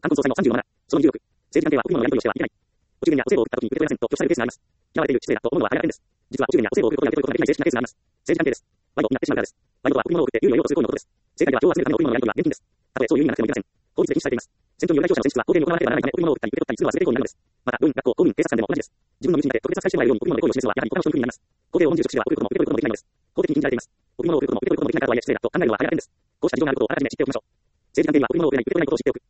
冠婚葬祭の37。その26。政治関係は国民のやり取りをしてはいけない。お中元やお歳暮を送った時に受け取れませんと記されるケースがあります。嫌われている失礼だと思うのは彼らだけです。実はお中元やお歳暮を送ることができることができない正式なケースがあります。政治関係です。賄賂になってしまうからです。賄賂とは贈り物を送って有利を要求する行為のことです。政界では票を集めるための贈り物のやり取りは現金です。たとえそういう意味がなくてもいけません。法律で禁止されています。選挙による代表者の選出は公平に行われてはならないため贈り物を送ったり受け取ったりするのは全て行為になるのです。また、病院、学校、公務員、警察官でも同じです。自分の身内にまで特別扱いしてもらえるように贈り物で行為を示すのはやはり他の人の国になります。公平を重んじる職種では贈ることも受け取ることもできないのです。法的に禁じられています。贈り物を贈ることも受け取ることもできないとはいえ失礼だと考えるのは彼らだけです。こうした事情があることをあらかじめ知っておきましょう。政治関係には贈り物を贈れない、受け取れないことを知っておく。